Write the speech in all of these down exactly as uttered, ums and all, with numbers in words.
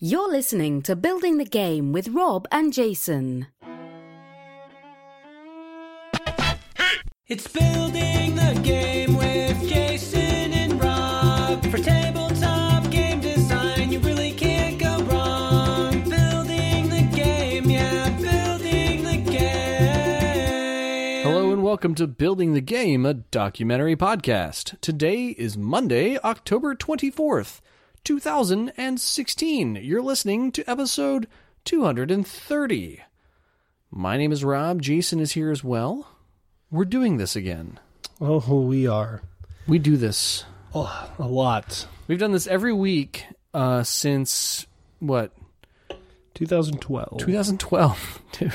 You're listening to Building the Game with Rob and Jason. It's Building the Game with Jason and Rob. For tabletop game design, you really can't go wrong. Building the game, yeah, building the game. Hello and welcome to Building the Game, a documentary podcast. Today is Monday, October twenty-fourth, two thousand sixteen. You're listening to episode two hundred thirty. My name is Rob. Jason is here as well. We're doing this again. Oh, we are. We do this. Oh, a lot. We've done this every week uh, since, what? twenty twelve. twenty twelve, dude.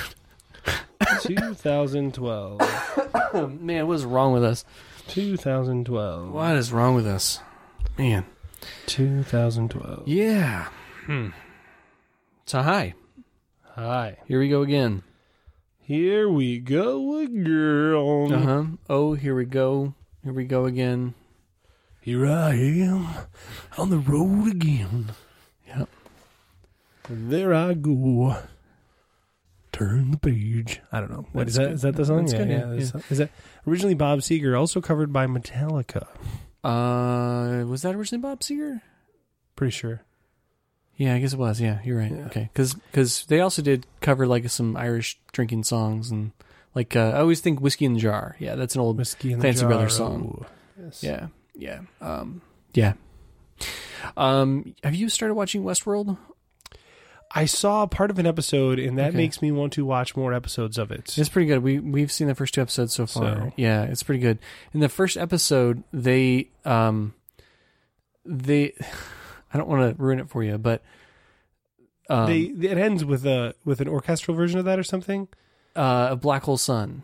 twenty twelve. Man, what is wrong with us? twenty twelve. What is wrong with us? Man. twenty twelve. Yeah. Hmm. So, hi. Hi. Here we go again. Here we go again. Uh-huh. Oh, here we go. Here we go again. Here I am on the road again. Yep. There I go. Turn the page. I don't know. What That's is that? good. Is that the song? That's yeah, good, yeah. yeah, that's- yeah. Is that originally Bob Seger, also covered by Metallica? Uh, was that originally Bob Seger? Pretty sure. Yeah, I guess it was. Yeah, you're right. Yeah. Okay, because they also did cover like some Irish drinking songs and like uh, I always think "Whiskey in the Jar." Yeah, that's an old Whiskey in the Fancy Jar. Brothers song. Oh, yes. Yeah, yeah, um, yeah. Um, have you started watching Westworld? I saw part of an episode, and that Okay. makes me want to watch more episodes of it. It's pretty good. We we've seen the first two episodes so far. So- Yeah, it's pretty good. In the first episode, they um, they I don't want to ruin it for you, but um, they it ends with a with an orchestral version of that or something. uh, a Black Hole Sun.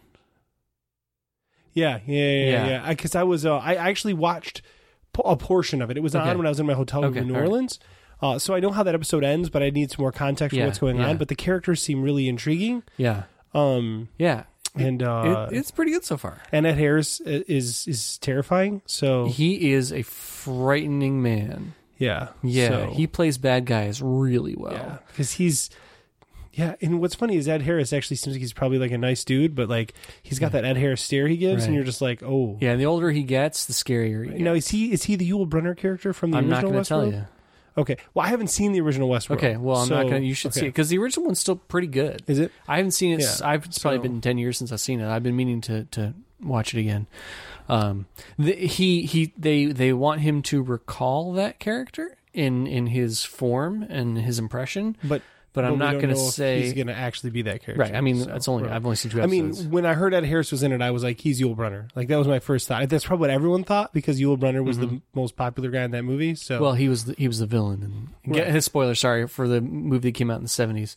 Yeah, yeah, yeah, Yeah. yeah. Because I, I was, uh, I actually watched po- a portion of it. It was Okay. on when I was in my hotel room Okay, in New all right. Orleans. Uh, so I know how that episode ends, but I need some more context Yeah, for what's going yeah. on. But the characters seem really intriguing. Yeah, Um, yeah. and uh, it, it's pretty good so far. and Ed Harris i- is is terrifying. So He is a frightening man. yeah, Yeah, so, he plays bad guys really well. yeah, because he's. Yeah, and what's funny is Ed Harris actually seems like he's probably like a nice dude, but like he's got that Ed Harris stare he gives, Right. and you're just like, oh, Yeah, and the older he gets, the scarier he gets. Now is he is he the Yul Brynner character from the I'm not original going Westworld? to tell you. Okay, well I haven't seen the original Westworld. Okay, well I'm so- not going to. You should okay. see it because the original one's still pretty good. Is it? I haven't seen it. Yeah, s- I've it's probably so- been ten years since I've seen it. I've been meaning to to watch it again. Um, the, he he they they want him to recall that character in in his form and his impression, But but I'm we not don't going to know if say he's going to actually be that character. right. I mean, So, it's only right. I've only seen two I mean, episodes. when I heard Ed Harris was in it, I was like, he's Yul Brynner. Like that was my first thought. That's probably what everyone thought because Yul Brynner was the most popular guy in that movie. So Well, he was the, he was the villain, and get Right. his spoiler. Sorry for the movie that came out in the seventies.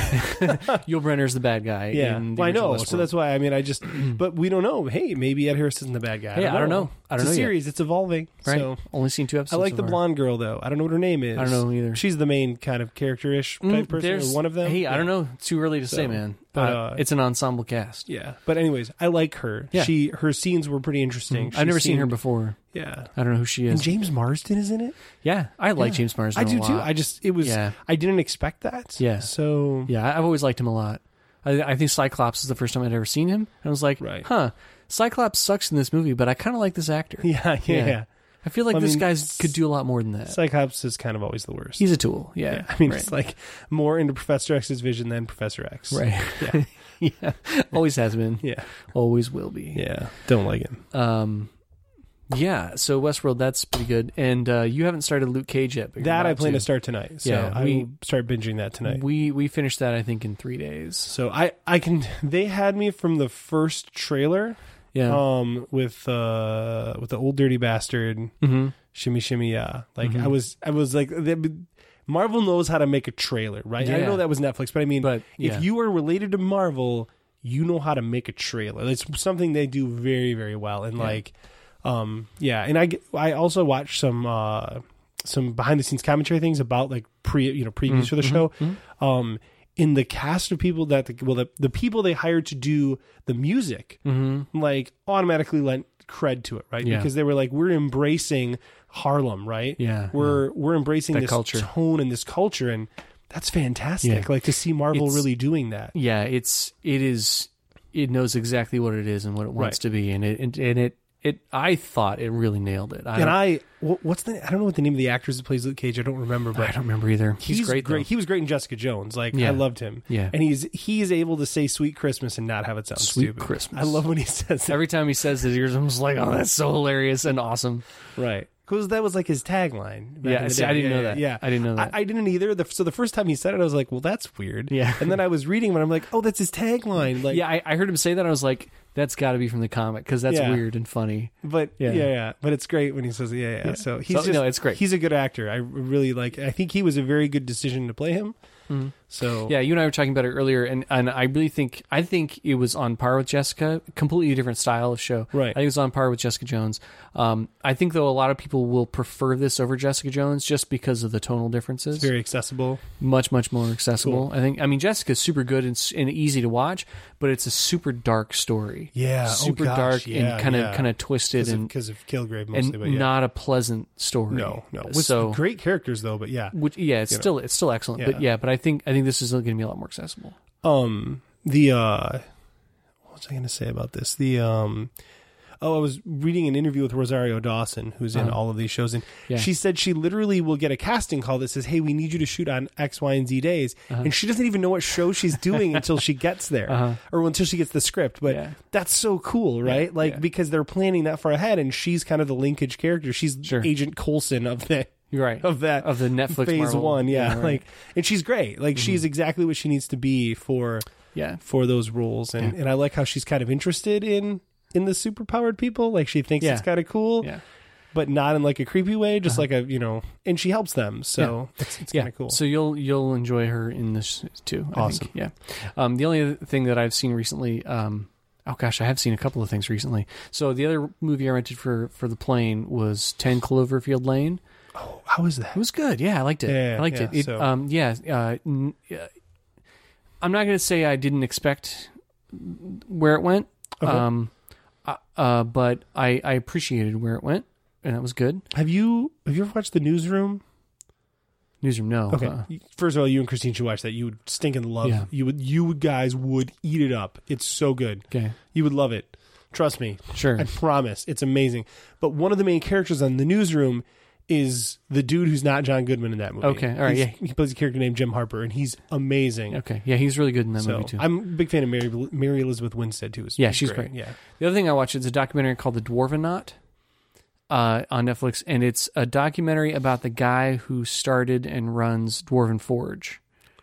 Yul Brynner's the bad guy. yeah, in the well, I know. original So Westworld. that's why I mean, I just, but we don't know. Hey, maybe Ed Harris isn't the bad guy. Hey, I don't know. I don't it's know a yet. series. It's evolving. right. So Only seen two I episodes. like so the far. blonde girl though. I don't know what her name is. I don't know either. She's the main kind of character-ish type Mm, person, there's- or one of them. Hey, I Yeah. don't know. It's too early to say, So, man. but, Uh, uh, it's an ensemble cast. Yeah, but anyways, I like her. Yeah. She her scenes were pretty interesting. Mm, I've never She seen her seemed- before. Yeah, I don't know who she and is. James Marsden is in it. yeah, I like Yeah. James Marsden. I do a too. lot. I just it was Yeah. I didn't expect that. Yeah. So yeah, I- I've always liked him a lot. I, I think Cyclops is the first time I'd ever seen him. And I was like, Right. huh, Cyclops sucks in this movie, but I kind of like this actor. yeah, yeah, Yeah. yeah. I feel like I this mean, guy s- could do a lot more than that. Cyclops is kind of always the worst. He's a tool. Yeah, yeah. I mean, right. it's like more into Professor X's vision than Professor X. right. Yeah. yeah, always has been. Yeah. Always will be. Yeah. Don't like him. Um, yeah. So Westworld, that's pretty good. And uh, you haven't started Luke Cage yet. But you're That I about plan to start tonight. So Yeah, I we- will start binging that tonight. We we finished that I think in three days. so I I can. They had me from the first trailer. Yeah. Um, with uh with the old dirty bastard. mm-hmm. Shimmy shimmy yeah. Like Mhm. I was I was like they- Marvel knows how to make a trailer, right? I Yeah. know that was Netflix, but I mean But yeah. if you are related to Marvel, you know how to make a trailer. It's something they do very, very well. And Yeah. like um yeah, and I get- I also watched some uh some behind the scenes commentary things about like pre you know previews Mhm, for the mhm, show. mhm. Um in the cast of people that the, well the, the people they hired to do the music Mm-hmm. like automatically lent cred to it, right? Yeah. Because they were like, we're embracing Harlem, right? Yeah, We're we're embracing That this culture. tone and this culture, and that's fantastic. Yeah. Like to see Marvel It's- really doing that. Yeah, it's it is it knows exactly what it is and what it wants Right. to be, and it and, and it it I thought it really nailed it. I And don't, I, what, what's the? I don't know what the name of the actors that plays Luke Cage. I don't remember, but I don't remember either. He's, great, though. He was great in Jessica Jones. Like Yeah. I loved him. Yeah. and he's he is able to say "Sweet Christmas" and not have it sound Sweet stupid. Christmas. I love when he says that. Every time he says it, I'm just like, oh, that's so hilarious and awesome. Right. Because that was like his tagline. back Yeah, in the see, day. I didn't yeah, know yeah, that. Yeah, I didn't know that. I, I didn't either. The, so the first time he said it, I was like, "Well, that's weird." Yeah. And then I was reading him, and I'm like, "Oh, that's his tagline." Like, Yeah, I, I heard him say that. I was like, that's got to be from the comic because that's Yeah. weird and funny. But Yeah. yeah. yeah, But it's great when he says, "Yeah, yeah." Yeah. So he's So, just, no, it's great. He's a good actor. I really like. I think he was a very good decision to play him. So Yeah, you and I were talking about it earlier, and, and I really think I think it was on par with Jessica. Completely different style of show. Right. I think it was on par with Jessica Jones. Um, I think though a lot of people will prefer this over Jessica Jones just because of the tonal differences. it's very accessible. much much more accessible. Cool. I think. I mean, Jessica's super good and, s- and easy to watch, but it's a super dark story. Yeah. Oh, super gosh, dark yeah, and kind of yeah. kind of twisted Because of, and 'cause of Kilgrave mostly, and but yeah. not a pleasant story. no, no. With So great characters though, but yeah. which yeah, it's You know. still it's still excellent. But Yeah. yeah, but I think I think this is going to be a lot more accessible. Um, the uh, what was I going to say about this? The um, oh, I was reading an interview with Rosario Dawson, who's in Uh-huh. all of these shows, and Yeah. she said she literally will get a casting call that says, "Hey, we need you to shoot on X, Y, and Z days," and she doesn't even know what show she's doing until she gets there, Uh-huh. or until she gets the script. But Yeah. that's so cool, right? Yeah, like yeah. because they're planning that far ahead, and she's kind of the linkage character. She's Sure. Agent Coulson of the. You're right. Of that Of the Netflix phase Marvel. one, yeah, Yeah, right. like, and she's great. Like, she's exactly what she needs to be for Yeah. for those roles, and Yeah. and I like how she's kind of interested in in the superpowered people. Like, she thinks Yeah. it's kind of cool, Yeah. but not in like a creepy way, just like a you know. And she helps them, so it's, it's Yeah. kind of cool. So you'll you'll enjoy her in this too. I Awesome. think. Yeah. Um, the only other thing that I've seen recently. Um, oh gosh, I have seen a couple of things recently. So the other movie I rented for for the plane was Ten Cloverfield Lane. oh, how is that? It was good. Yeah, I liked it. Yeah, I liked yeah, it. it so- um, yeah. Uh, n- uh, I'm not going to say I didn't expect where it went. Okay. Um, uh, uh, but I I appreciated where it went, and that was good. Have you have you ever watched The Newsroom? Newsroom, no. Okay, Uh, first of all, you and Christine should watch that. You would stinking love. Yeah. You would you guys would eat it up. It's so good. okay. You would love it. Trust me. Sure. I promise. It's amazing. But one of the main characters on The Newsroom is the dude who's not John Goodman in that movie. Okay, all right, He's- yeah. He plays a character named Jim Harper, and he's amazing. Okay. Yeah, he's really good in that So movie too. I'm a big fan of Mary, Mary Elizabeth Winstead too. It's Yeah, she's great. Yeah. The other thing I watched is a documentary called The Dwarvenaut uh, on Netflix, and it's a documentary about the guy who started and runs Dwarven Forge.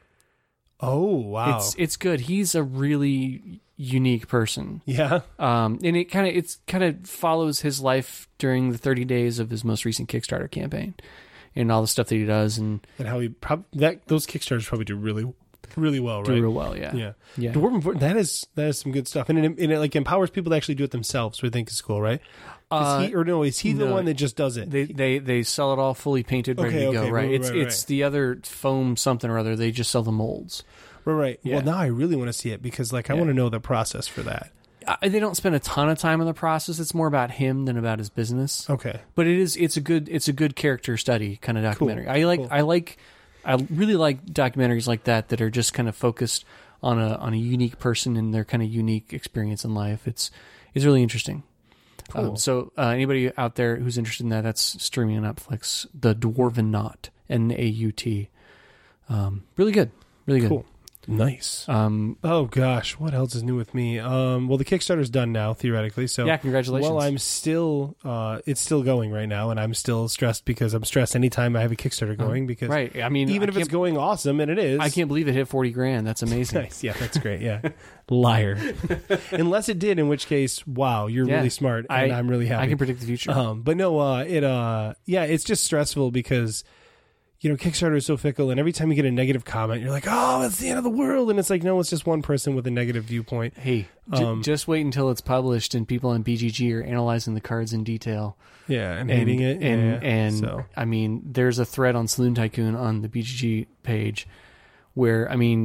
Oh wow. It's it's good. He's a really unique person, yeah. um, and it kind of it's kind of follows his life during the thirty days of his most recent Kickstarter campaign, and all the stuff that he does, and And how he prob- that those Kickstarters probably do really, really well, do right? real well. Yeah, Yeah. yeah. Dwarven Forge, that is that is some good stuff, and it, and it like empowers people to actually do it themselves, which I think is cool, right? Uh, is he, or no, is he the no. one that just does it? They they they sell it all fully painted, ready Okay, to go. okay, right? right, It's right, it's right. the other foam something or other. They just sell the molds. right, right. Yeah. Well, now I really want to see it because like I Yeah. want to know the process for that. I, they don't spend a ton of time on the process. It's more about him than about his business. Okay. But it is it's a good it's a good character study kind of documentary. I like cool. I like I really like documentaries like that that are just kind of focused on a on a unique person and their kind of unique experience in life. It's it's really interesting. Cool. Um, so uh, anybody out there who's interested in that, that's streaming on Netflix. The Dwarvenaut, N A U T. Um, really good, really good. Cool. Nice. Um, Oh gosh, what else is new with me? Um, well, the Kickstarter's done now theoretically. So Yeah, congratulations. Well, I'm still, uh, it's still going right now, and I'm still stressed because I'm stressed anytime I have a Kickstarter going because right. I mean, even I if it's can't- going awesome, and it is, I can't believe it hit forty grand. That's amazing. Nice. Yeah, that's great. Yeah, liar. Unless it did, in which case, wow, you're Yeah. really smart, and I, I'm really happy. I can predict the future. Um, but no, uh, it, uh, yeah, it's just stressful because, you know, Kickstarter is so fickle, and every time you get a negative comment, you're like, oh, it's the end of the world. And it's like, no, it's just one person with a negative viewpoint. Hey, j- Um, just wait until it's published and people on B G G are analyzing the cards in detail Yeah, and, and hating it. And yeah, and so. I mean, there's a thread on Saloon Tycoon on the B G G page where I mean,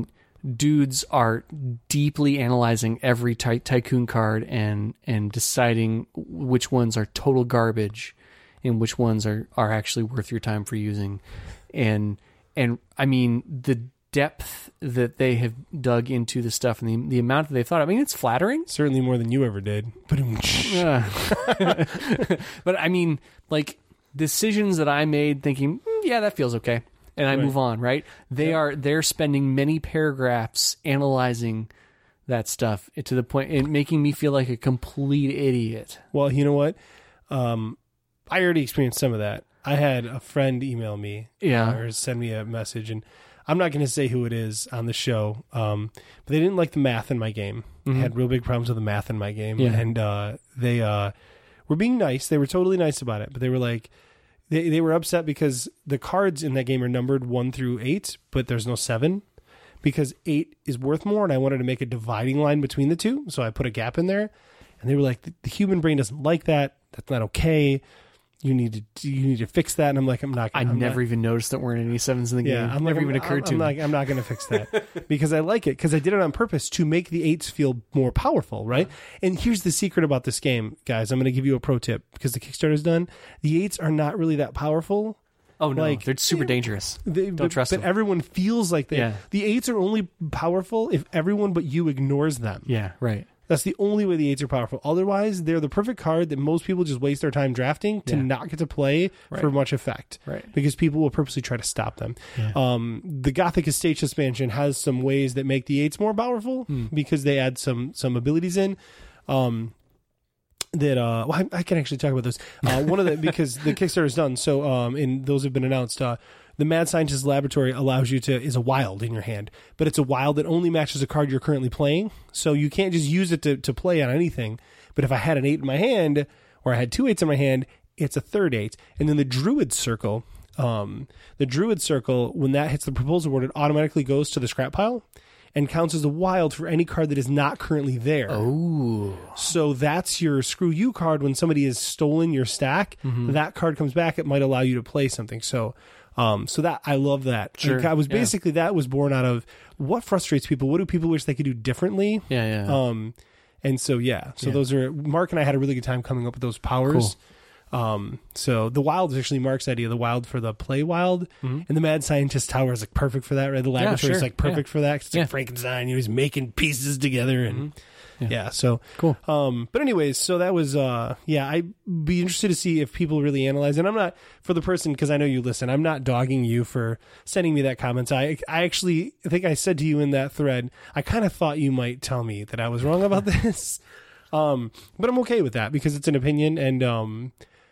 dudes are deeply analyzing every ty- tycoon card and and deciding which ones are total garbage and which ones are, are actually worth your time for using. And and I mean the depth that they have dug into the stuff and the, the amount that they've thought. I mean, it's flattering. Certainly more than you ever did. But Yeah. But I mean, like decisions that I made thinking, mm, yeah, that feels okay. And I Right. move on, right? They Yep. are, they're spending many paragraphs analyzing that stuff to the point and making me feel like a complete idiot. Well, you know what? Um, I already experienced some of that. I had a friend email me Yeah. uh, or send me a message, and I'm not going to say who it is on the show, um, but they didn't like the math in my game. Mhm. They had real big problems with the math in my game. Yeah. And uh, they uh, were being nice. They were totally nice about it, but they were like, they, they were upset because the cards in that game are numbered one through eight, but there's no seven because eight is worth more, and I wanted to make a dividing line between the two, so I put a gap in there. And they were like, the, the human brain doesn't like that. That's not okay. You need to you need to fix that. And I'm like, I'm not. I I'm never not, even noticed that weren't any sevens in the yeah, game. I'm never like, even I'm, occurred I'm, to I'm me. Not, I'm not going to fix that because I like it because I did it on purpose to make the eights feel more powerful, right? And here's the secret about this game, guys. I'm going to give you a pro tip because the Kickstarter's done. The eights are not really that powerful. Oh no, like, they're super dangerous. They, Don't but, trust but them. everyone feels like they. Yeah. The eights are only powerful if everyone but you ignores them. Yeah, right. That's the only way the eights are powerful. Otherwise, they're the perfect card that most people just waste their time drafting to Yeah. not get to play Right. for much effect. Right. Because people will purposely try to stop them. Yeah. Um, the Gothic Estates expansion has some ways that make the eights more powerful Hmm. because they add some some abilities in. Um, that uh, well, I, I can actually talk about those. Uh, one of the because the Kickstarter is done, so um, and those have been announced. Uh, the Mad Scientist Laboratory allows you to is a wild in your hand, but it's a wild that only matches a card you're currently playing. So you can't just use it to to play on anything. But if I had an eight in my hand, or I had two eights in my hand, it's a third eight. And then the Druid Circle, um, the Druid Circle, when that hits the proposal board, it automatically goes to the scrap pile and counts as a wild for any card that is not currently there. Oh. So that's your screw you card when somebody has stolen your stack. Mm-hmm. That card comes back. It might allow you to play something. So, um, so that I love that. Sure. Like, I was Yeah. basically that was born out of what frustrates people. What do people wish they could do differently? Yeah, yeah. Um, and so yeah, so Yeah. those are Mark and I had a really good time coming up with those powers. Um, so the wild is actually Mark's idea. The wild for the play wild, and the Mad Scientist Tower is like perfect for that. Right, the laboratory is sure. like perfect for that. 'Cause it's Yeah. like Frankenstein. You know, he's making pieces together, and yeah. So Cool. Um, but anyways, so that was uh, yeah. I'd be interested to see if people really analyze. And I'm not for the person because I know you listen. I'm not dogging you for sending me that comments. I I actually I think I said to you in that thread. I kind of thought you might tell me that I was wrong about this. Um, but I'm okay with that because it's an opinion, and um,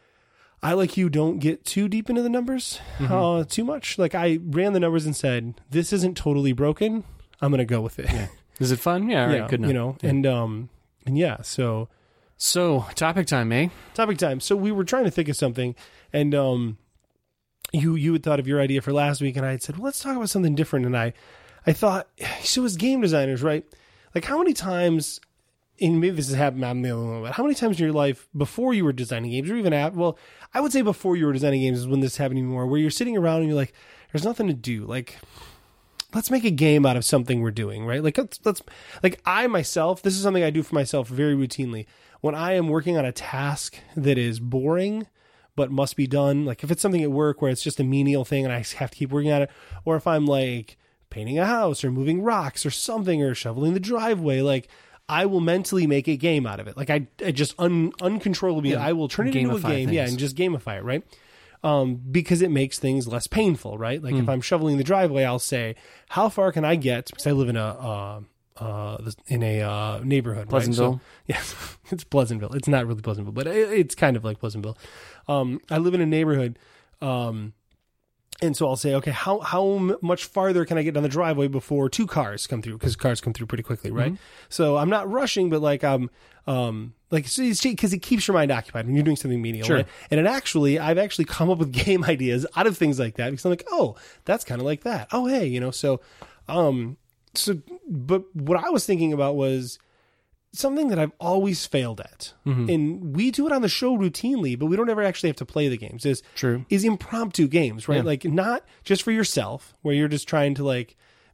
I, like you, don't get too deep into the numbers uh, too much. Like I ran the numbers and said, this isn't totally broken. I'm going to go with it. Yeah. Is it fun? Yeah, all right, Yeah, good enough. you know, Yeah. and um, and yeah. So So, topic time, eh? topic time. So we were trying to think of something, and um, you you had thought of your idea for last week, and I had said, well, let's talk about something different. And I, I thought, so as game designers, right? Like how many times. And maybe this has happened, I don't know, but how many times in your life before you were designing games or even after, well, I would say before you were designing games is when this happened more, where you're sitting around and you're like, there's nothing to do. Like, let's make a game out of something we're doing, right? Like, let's, let's, like I myself, this is something I do for myself very routinely. When I am working on a task that is boring, but must be done, like if it's something at work where it's just a menial thing and I have to keep working on it, or if I'm like painting a house or moving rocks or something or shoveling the driveway, like, I will mentally make a game out of it. Like I, I just un, uncontrollably, Yeah, I will turn it into a gamify game. Yeah. things. And just gamify it. Right. Um, because it makes things less painful. Right. Like if Hmm. I'm shoveling the driveway, I'll say, how far can I get? Because I live in a, uh, uh, in a, uh, neighborhood. Pleasantville? Right? So, yes, it's Pleasantville. It's not really Pleasantville, but it, it's kind of like Pleasantville. Um, I live in a neighborhood, um, and so I'll say, okay, how how m- much farther can I get down the driveway before two cars come through? Because cars come through pretty quickly, right? So I'm not rushing, but like I'm, um, like because it keeps your mind occupied when you're doing something menial. Sure. Right? And it actually, I've actually come up with game ideas out of things like that because I'm like, oh, that's kind of like that. Oh, hey, you know. So, um, so, but what I was thinking about was something that I've always failed at. And we do it on the show routinely, but we don't ever actually have to play the games. Is True. is impromptu games, right? Yeah. Like not just for yourself, where you're just trying to like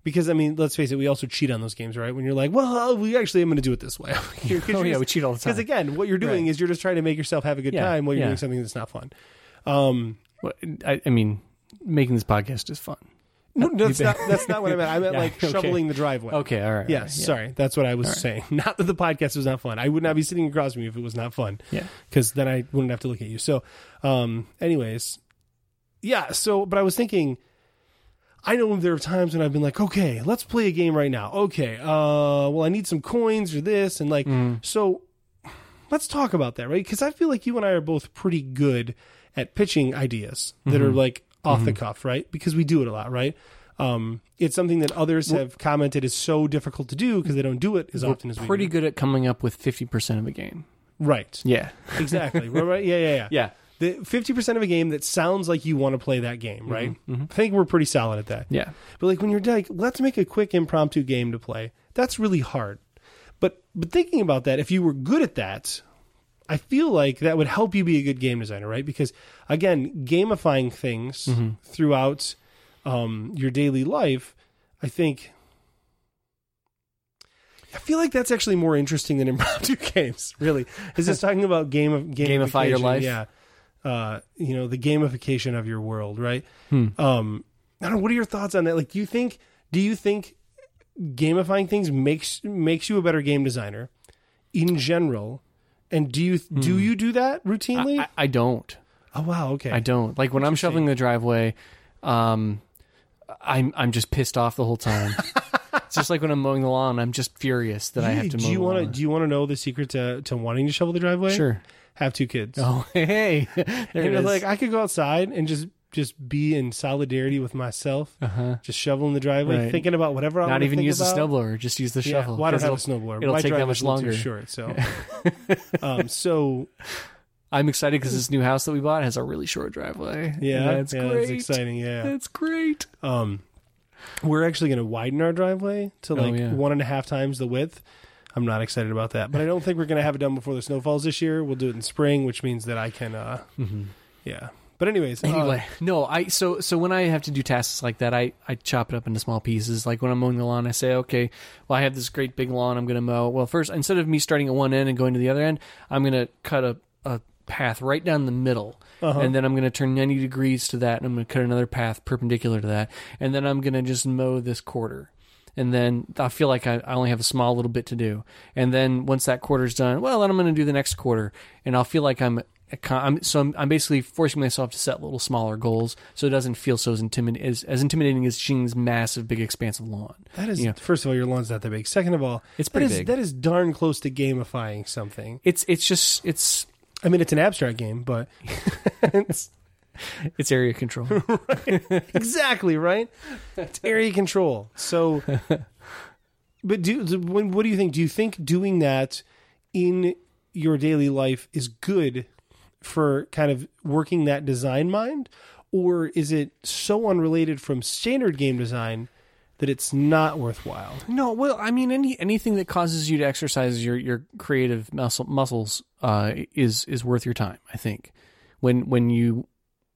Because, I mean, let's face it, we also cheat on those games, right? When you're like, well, we actually am going to do it this way. Oh, yeah, we cheat all the time. Because, again, what you're doing Right. is you're just trying to make yourself have a good Yeah, time while you're yeah. doing something that's not fun. Um, Well, I, I mean, making this podcast is fun. no, that's not, that's not what I meant. I meant, Yeah, like, okay. shoveling the driveway. Okay, all right. Yes, all right, yeah. sorry. That's what I was saying. Not that the podcast was not fun. I would not be sitting across from you if it was not fun. Yeah. Because then I wouldn't have to look at you. So, um, anyways, yeah. So, but I was thinking, I know there are times when I've been like, okay, let's play a game right now. Okay, uh, well, I need some coins or this, and like, Mm. so let's talk about that, right? Because I feel like you and I are both pretty good at pitching ideas that are like off the cuff, right? Because we do it a lot, right? Um, it's something that others have commented is so difficult to do because they don't do it as We're often as we pretty do. good at coming up with fifty percent of a game. Right. Yeah. Exactly. Right, right. Yeah, yeah, yeah. Yeah. The fifty percent of a game that sounds like you want to play that game, right? I think we're pretty solid at that. Yeah. But like when you're like, let's make a quick impromptu game to play, that's really hard. But but thinking about that, if you were good at that, I feel like that would help you be a good game designer, right? Because again, gamifying things throughout um, your daily life, I think I feel like that's actually more interesting than impromptu games, really. Is this talking about game of Gamify your life? Yeah. Uh, you know, the gamification of your world, right? Hmm. Um, I don't know. What are your thoughts on that? Like, do you think, do you think gamifying things makes makes you a better game designer in general? And do you do you do that routinely? I, I, I don't. oh wow, okay. I don't. Like when I'm shoveling the driveway, um, I'm I'm just pissed off the whole time. It's just like when I'm mowing the lawn, I'm just furious that I have to mow do you the want to lawn. do you want to know the secret to to wanting to shovel the driveway? Sure. Have two kids. Oh, hey. There and it you're is. like, I could go outside and just just be in solidarity with myself, uh-huh. just shoveling the driveway, Right. thinking about whatever I Not want to even think use about. the snowblower, just use the Yeah, shovel. well, I don't 'cause have a it'll- snowblower. It'll My take that driveway's much a little too longer. short, so um, so I'm excited because this new house that we bought has a really short driveway. yeah, That's yeah, great. that's exciting. Yeah, That's great. um, we're actually going to widen our driveway to like Oh, yeah. one and a half times the width. I'm not excited about that, but I don't think we're going to have it done before the snow falls this year. We'll do it in spring, which means that I can, uh, yeah. But anyways, uh, Anyway, no, I so so when I have to do tasks like that, I, I chop it up into small pieces. Like when I'm mowing the lawn, I say, okay, well, I have this great big lawn I'm going to mow. Well, first, instead of me starting at one end and going to the other end, I'm going to cut a, a path right down the middle. Uh-huh. And then I'm going to turn ninety degrees to that, and I'm going to cut another path perpendicular to that. And then I'm going to just mow this quarter. And then I feel like I, I only have a small little bit to do. And then once that quarter's done, well, then I'm going to do the next quarter. And I'll feel like I'm, I'm so I'm, I'm basically forcing myself to set little smaller goals so it doesn't feel so as, intimid- as, as intimidating as Shing's massive, big, expansive lawn. that is You know, first of all, your lawn's not that big. Second of all, It's that pretty is big. that is darn close to gamifying something. it's it's just, it's I mean, it's an abstract game, but it's it's area control. exactly right. It's area control. So, but do when what do you think? Do you think doing that in your daily life is good for kind of working that design mind, or is it so unrelated from standard game design that it's not worthwhile? No, well, I mean, any anything that causes you to exercise your, your creative muscle, muscles uh, is is worth your time. I think when when you,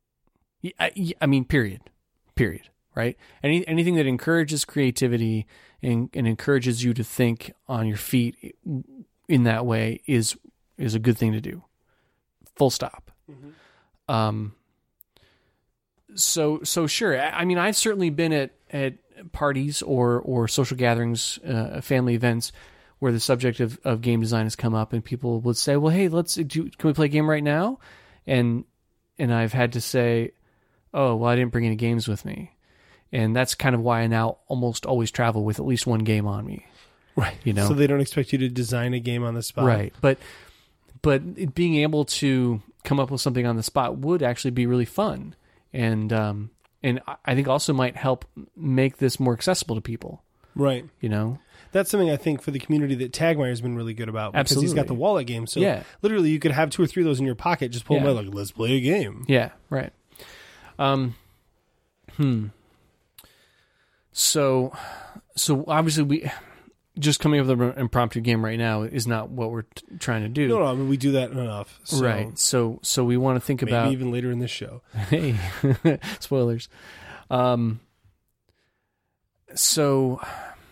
I, I mean, period, period, right? Any anything that encourages creativity and, and encourages you to think on your feet in that way is is a good thing to do. Full stop. Mm-hmm. Um. So so sure. I, I mean, I've certainly been at at parties or or social gatherings, uh, family events, where the subject of, of game design has come up, and people would say, "Well, hey, let's do. Can we play a game right now?" And and I've had to say, "Oh, well, I didn't bring any games with me," and that's kind of why I now almost always travel with at least one game on me. Right. You know, So they don't expect you to design a game on the spot. right? But but being able to come up with something on the spot would actually be really fun, and um and I think also might help make this more accessible to people. Right. You know. That's something I think for the community that Tagmire's been really good about, because he's got Absolutely. the wallet game. So Yeah. literally you could have two or three of those in your pocket, just pull Yeah. them out like, let's play a game. Yeah, right. Um, hmm. So, so obviously we just coming up with an impromptu game right now is not what we're t- trying to do. No, no, I mean, we do that enough. So Right. So, so we want to think maybe about even later in this show. hey, spoilers. Um, So,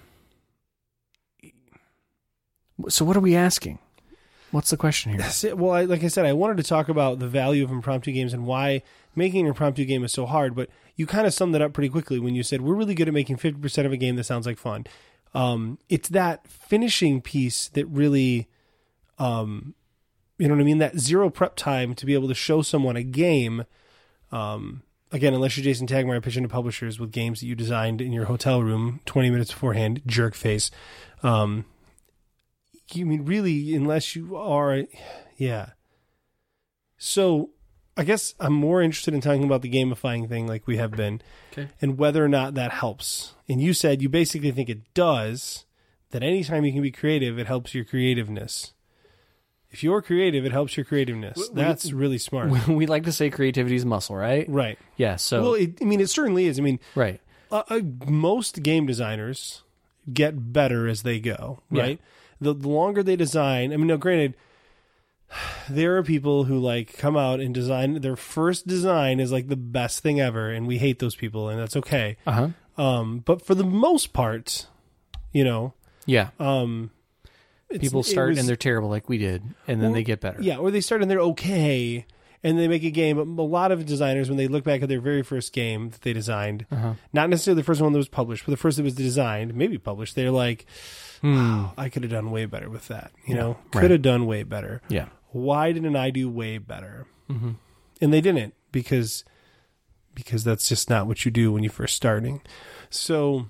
so what are we asking? What's the question here? That's it. Well, I, like I said, I wanted to talk about the value of impromptu games and why making an impromptu game is so hard, but you kind of summed it up pretty quickly when you said, we're really good at making fifty percent of a game that sounds like fun. Um, it's that finishing piece that really, um, you know what I mean? That zero prep time to be able to show someone a game. Um, again, unless you're Jason Tagmeyer pitching to publishers with games that you designed in your hotel room twenty minutes beforehand, jerk face. Um, you mean really, unless you are, yeah. So I guess I'm more interested in talking about the gamifying thing like we have been, Okay. and whether or not that helps. And you said you basically think it does, that anytime you can be creative, it helps your creativeness. If you're creative, it helps your creativeness. We- That's really smart. We like to say creativity is muscle, right? Right. Yeah. So, Well, it, I mean, it certainly is. I mean, right. uh, uh, most game designers get better as they go, Yeah. right? The, the longer they design, I mean, now granted, there are people who like come out and design their first design is like the best thing ever, and we hate those people, and that's okay. Uh huh. Um, but for the most part, you know, Yeah. um, it's- People it start was- and they're terrible, like we did, and then Well, they get better. Yeah, or they start and they're okay, and they make a game. But a lot of designers, when they look back at their very first game that they designed, Uh-huh. not necessarily the first one that was published, but the first that was designed, maybe published, they're like, wow, I could have done way better with that. You know, right. could have done way better. Yeah. Why didn't I do way better? Mm-hmm. And they didn't, because because that's just not what you do when you're first starting. So,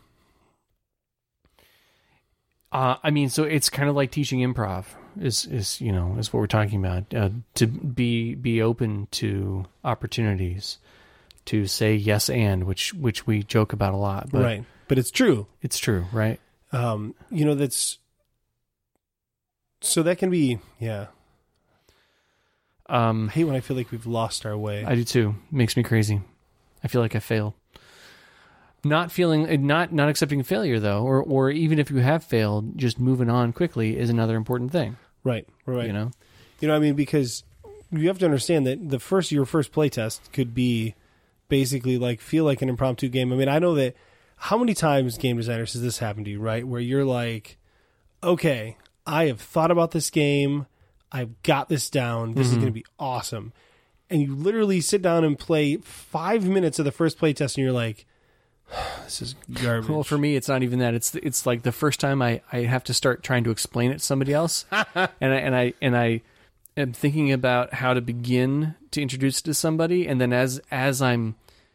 Uh, I mean, so it's kind of like teaching improv. Is is you know is what we're talking about. Uh, to be be open to opportunities, to say yes and, which which we joke about a lot. But right, but it's true. It's true, right? Um, you know, that's so that can be, yeah. I Um, hate when I feel like we've lost our way. I do too. Makes me crazy. I feel like I failed. Not feeling, not not accepting failure though, or or even if you have failed, just moving on quickly is another important thing. right, right. You know, You know, I mean, because you have to understand that the first your first playtest could be basically like feel like an impromptu game. I mean, I know that how many times game designers has this happened to you, right? Where you're like, okay, I have thought about this game, I've got this down, this is going to be awesome, and you literally sit down and play five minutes of the first playtest, and you're like, this is garbage. well, for me, it's not even that. It's it's like the first time I, I have to start trying to explain it to somebody else, and I and I and I am thinking about how to begin to introduce it to somebody, and then as as I'm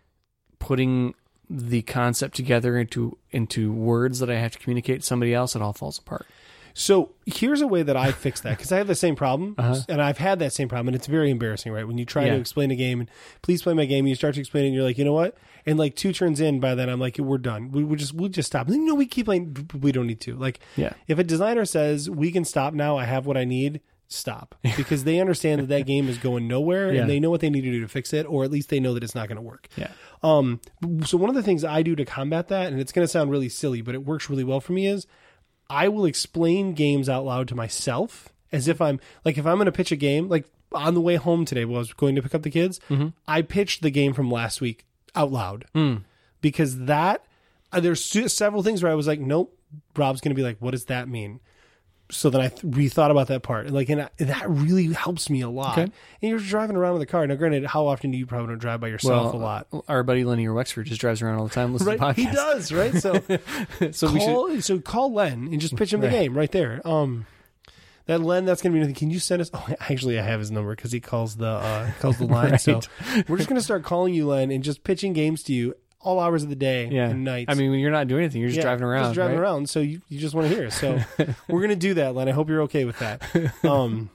putting the concept together into into words that I have to communicate to somebody else, it all falls apart. So here's a way that I fix that, because I have the same problem, and I've had that same problem, and it's very embarrassing, right? When you try Yeah. to explain a game, and please play my game, and you start to explain it, and you're like, you know what? And like two turns in, by then I'm like, we're done. We we just we'll just stop. And then, no, we keep playing. We don't need to. Like, Yeah. if a designer says we can stop now, I have what I need. Stop, because they understand that that game is going nowhere, Yeah. and they know what they need to do to fix it, or at least they know that it's not going to work. Yeah. Um, so one of the things I do to combat that, and it's going to sound really silly, but it works really well for me, is I will explain games out loud to myself as if I'm like, if I'm going to pitch a game, like on the way home today while I was going to pick up the kids, I pitched the game from last week out loud because that uh, there's su- several things where I was like, nope, Rob's going to be like, what does that mean? So then I th- rethought about that part, and like, and, I, and that really helps me a lot. Okay. And you're driving around in the car. Now, granted, how often do you probably don't drive by yourself a lot? Our buddy Lenny Wexford just drives around all the time listening Right, to podcasts. he does, right? So, So we should. call, so call Len and just pitch him the Right. game right there. Um, that Len, that's gonna be anything. Can you send us? Oh, actually, I have his number because he calls the uh, calls the line. So we're just gonna start calling you, Len, and just pitching games to you all hours of the day Yeah. and nights. I mean, when you're not doing anything, you're just Yeah, driving around. just driving right? around. So you, you just want to hear. So we're gonna do that, Len. I hope you're okay with that. Um,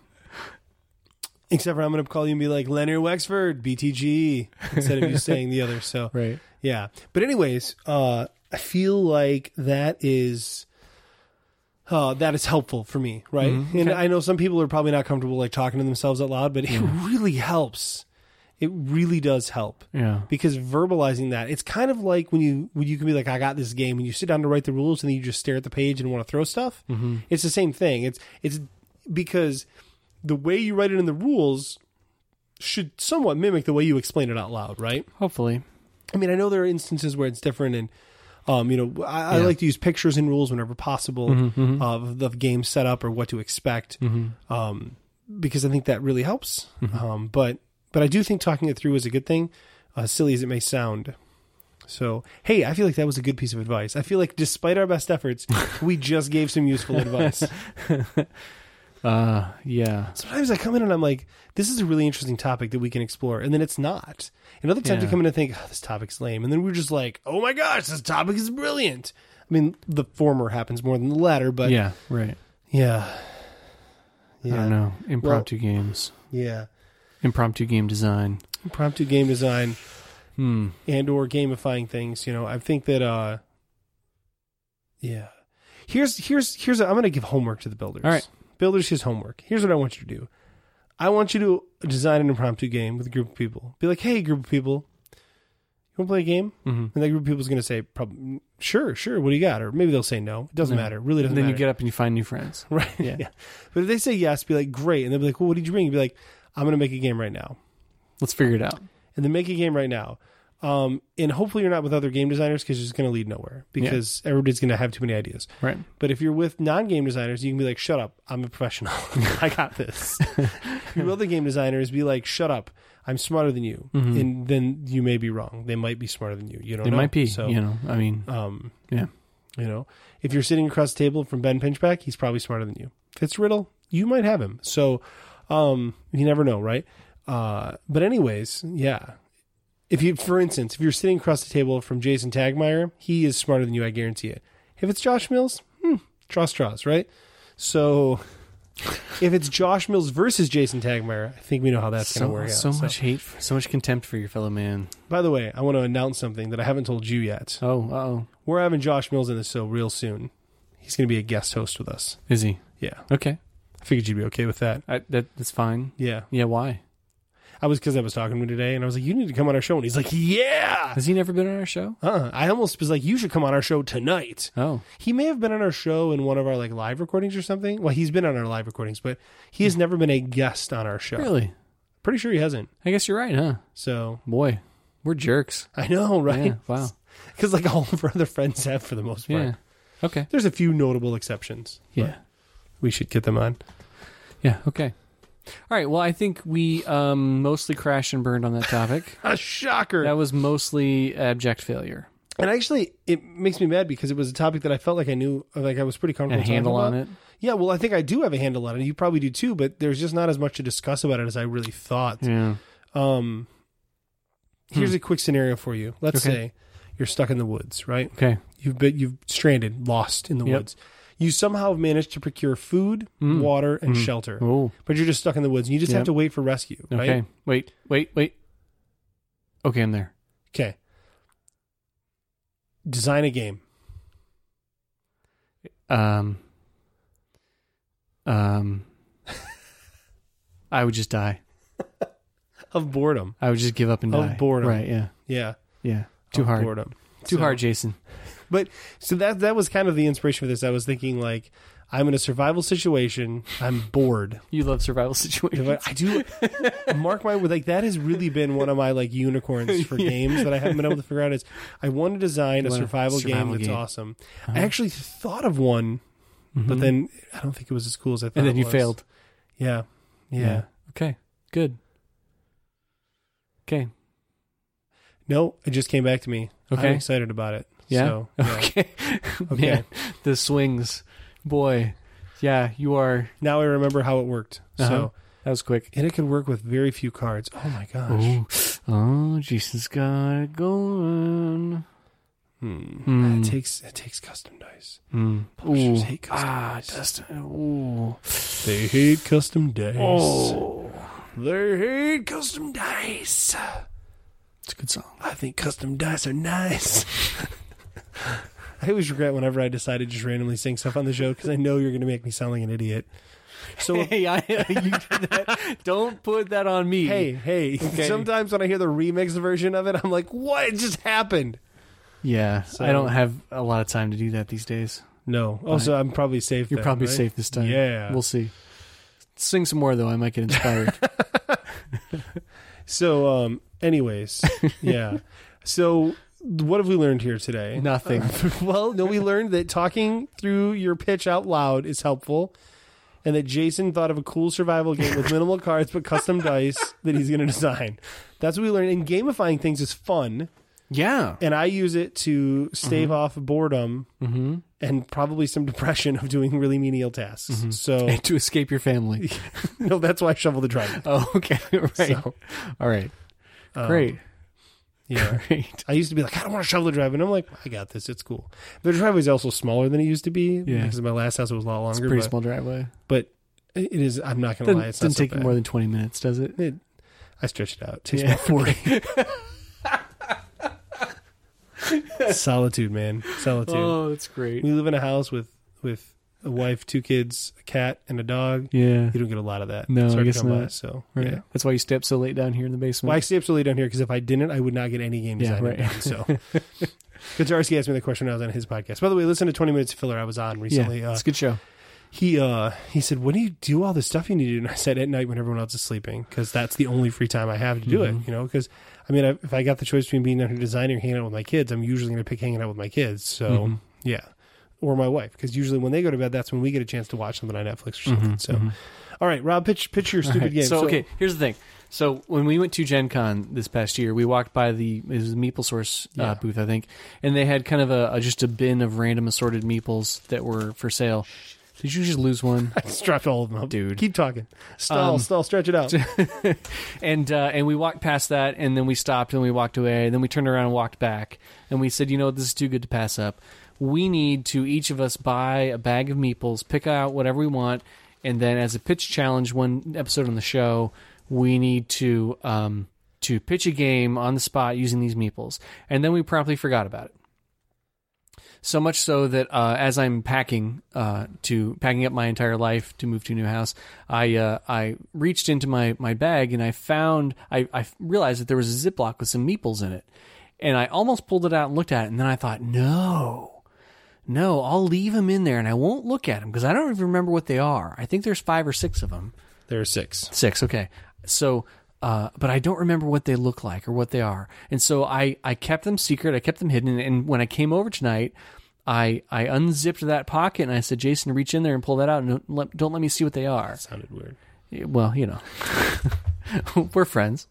except for I'm gonna call you and be like Leonard Wexford, B T G, instead of you saying the other. So Right. yeah. But anyways, uh, I feel like that is uh, that is helpful for me, right? And I know some people are probably not comfortable like talking to themselves out loud, but it really helps. It really does help. Yeah. Because verbalizing that, it's kind of like when you when you can be like, I got this game, and you sit down to write the rules, and then you just stare at the page and want to throw stuff. Mm-hmm. It's the same thing. It's it's because the way you write it in the rules should somewhat mimic the way you explain it out loud, right? Hopefully. I mean, I know there are instances where it's different, and Um, you know, I, I Yeah. like to use pictures and rules whenever possible Mhm, mhm. of the game setup or what to expect, Mhm. um, because I think that really helps. Mhm. Um, but but I do think talking it through is a good thing, uh, silly as it may sound. So, hey, I feel like that was a good piece of advice. I feel like despite our best efforts, we just gave some useful advice. Uh, yeah. Sometimes I come in and I'm like, this is a really interesting topic that we can explore. And then it's not. And other times Yeah. I come in and think, oh, this topic's lame. And then we're just like, oh my gosh, this topic is brilliant. I mean, the former happens more than the latter, but yeah, right. yeah. Yeah. I don't know. Impromptu games. Yeah. Impromptu game design. Impromptu game design Hmm. and or gamifying things. You know, I think that, uh, yeah. Here's, here's, here's, a, I'm going to give homework to the builders. All right. Builders, his homework. Here's what I want you to do. I want you to design an impromptu game with a group of people. Be like, hey, group of people, you want to play a game? Mm-hmm. And that group of people is going to say, probably, sure, sure, what do you got? Or maybe they'll say no. It doesn't No. matter. It really doesn't And then matter. you get up and you find new friends. Right. Yeah. Yeah. But if they say yes, be like, great. And they'll be like, well, what did you bring? You'd be like, I'm going to make a game right now. Let's figure it out. And then make a game right now. Um, and hopefully you're not with other game designers because it's going to lead nowhere because everybody's going to have too many ideas. Right. But if you're with non-game designers, you can be like, shut up. I'm a professional. I got this. If you're with other game designers, be like, shut up. I'm smarter than you. Mhm. And then you may be wrong. They might be smarter than you. You don't They know. might be, So, you know, I mean, um, yeah. you know, if you're sitting across the table from Ben Pinchback, he's probably smarter than you. If it's Riddle, you might have him. So, um, you never know, right? Uh, but anyways, yeah. If you, for instance, if you're sitting across the table from Jason Tagmeyer, he is smarter than you, I guarantee it. If it's Josh Mills, hmm, trust, trust, right? So, if it's Josh Mills versus Jason Tagmeyer, I think we know how that's going So, to work out. so much hate, so much contempt for your fellow man. By the way, I want to announce something that I haven't told you yet. Oh, uh-oh. We're having Josh Mills in this show real soon. He's going to be a guest host with us. Is he? Yeah. Okay. I figured you'd be okay with that. I, that, that's fine. Yeah. Yeah, why? I was, because I was talking to him today, and I was like, you need to come on our show. And he's like, yeah. Has he never been on our show? Uh, I almost was like, you should come on our show tonight. Oh. He may have been on our show in one of our like live recordings or something. Well, he's been on our live recordings, but he has never been a guest on our show. Really? Pretty sure he hasn't. I guess you're right, huh? So, Boy, we're jerks. I know, right? Yeah, wow. Because like all of our other friends have for the most part. Yeah. Okay. There's a few notable exceptions. but Yeah. We should get them on. Yeah, okay. All right, well, I think we um, mostly crashed and burned on that topic. A shocker. That was mostly abject failure. And actually, it makes me mad because it was a topic that I felt like I knew, like I was pretty And comfortable a handle talking on about. it. Yeah, well, I think I do have a handle on it. You probably do too, but there's just not as much to discuss about it as I really thought. Yeah. Um, here's Hmm. a quick scenario for you. Let's Okay. say you're stuck in the woods, right? Okay. You've been you've stranded, lost in the Yep. woods. You somehow have managed to procure food, Mm. water, and Mm. shelter, Oh, but you're just stuck in the woods. And you just Yep. have to wait for rescue, right? okay. Wait, wait, wait. Okay, I'm there. Okay. Design a game. Um, um, I would just die. Of boredom. I would just give up and Of die. boredom. Right, yeah. Yeah. Yeah. Too Of hard. Boredom. Too So- hard, Jason. But so that that was kind of the inspiration for this. I was thinking like, I'm in a survival situation. I'm bored. You love survival If situations. I, I do mark my word. Like that has really been one of my like unicorns for games that I haven't been able to figure out. Is I want to design a You want a survival, survival game that's game. awesome. Uh-huh. I actually thought of one, but Mhm. then I don't think it was as cool as I thought. and then it you was. failed. Yeah. yeah, Okay. Good. Okay. No, it just came back to me. I'm Okay. excited about it. Yeah. So, yeah. Okay. Okay. Man, the swings, boy. Yeah, you are. Now I remember how it worked. Uh-huh. So That was quick. and it could work with very few cards. Oh my gosh. Oh, oh, Jason's got it going. Hmm. Hmm. It takes it takes custom dice. Mm. Publishers Ooh. hate custom Ah, dice. Dustin. Ooh. They hate custom dice. Oh. They hate custom dice. It's a good song. I think custom dice are nice. I always regret whenever I decide to just randomly sing stuff on the show because I know you're going to make me sound like an idiot. So, Hey, I, you did that. Don't put that on me. hey, hey. Okay. Sometimes when I hear the remix version of it, I'm like, what just happened? Yeah, So- I don't have a lot of time to do that these days. No. Also, I'm probably safe. You're then, probably right? safe this time. Yeah. We'll see. Sing some more, though. I might get inspired. So, um, anyways, yeah. So what have we learned here today? Nothing. Well, no, we learned that talking through your pitch out loud is helpful, and that Jason thought of a cool survival game with minimal cards but custom dice that he's going to design. That's what we learned. And gamifying things is fun, Yeah. and I use it to stave Mm-hmm. off boredom Mm-hmm. and probably some depression of doing really menial tasks. So, And to escape your family. no, that's why I shovel the driveway. Oh, okay. Right. So, All right. um, Great. Yeah. Great. I used to be like, I don't want to shovel the driveway. And I'm like, I got this. It's cool. The driveway is also smaller than it used to be Yeah. because in my last house it was a lot longer. It's a pretty but, small driveway. but it is, I'm not going to Doesn't, lie. It's doesn't not so take you bad. more than twenty minutes, does it? It, I stretch it out. It takes Yeah. about forty. Solitude, man. Solitude. Oh, that's great. We live in a house with, with a wife, two kids, a cat, and a dog. Yeah. You don't get a lot of that. No, It's hard I to guess come by, not. so, Right. yeah. That's why you stay up so late down here in the basement. Well, I stay up so late down here because if I didn't, I would not get any game Yeah, design right. done. So, Kaczarski asked me the question when I was on his podcast. By the way, listen to twenty Minutes Filler I was on recently. Yeah, uh, it's a good show. he uh, he said, "When do you do all the stuff you need to do?" And I said, "At night when everyone else is sleeping, because that's the only free time I have to do Mm-hmm. it." You know, because I mean, I, if I got the choice between being down here designing or hanging out with my kids, I'm usually going to pick hanging out with my kids. So, Mm-hmm. yeah, or my wife, because usually when they go to bed, that's when we get a chance to watch something on Netflix or something. Mm-hmm. So, all right, Rob, pitch pitch your All stupid right. game. So, okay, here's the thing. So when we went to Gen Con this past year, we walked by the it was the Meeple Source uh, Yeah. booth, I think, and they had kind of a, a just a bin of random assorted meeples that were for sale. Did you just lose one? I just dropped all of them up. Dude. Keep talking. Stall, Um, stall, stretch it out. and uh, and we walked past that, and then we stopped and we walked away. And then we turned around and walked back, and we said, you know what, this is too good to pass up. We need to each of us buy a bag of meeples, pick out whatever we want, and then as a pitch challenge, one episode on the show, we need to um, to pitch a game on the spot using these meeples. And then we promptly forgot about it. So much so that uh, as I'm packing uh, to packing up my entire life to move to a new house, I uh, I reached into my, my bag and I found I, I realized that there was a Ziploc with some meeples in it, and I almost pulled it out and looked at it, and then I thought, no, no, I'll leave them in there and I won't look at them because I don't even remember what they are. I think there's five or six of them. There are six. Six, okay. So, uh, but I don't remember what they look like or what they are. And so I, I kept them secret. I kept them hidden. And when I came over tonight, I I unzipped that pocket and I said, Jason, reach in there and pull that out and don't let, don't let me see what they are. Sounded weird. Well, you know, we're friends.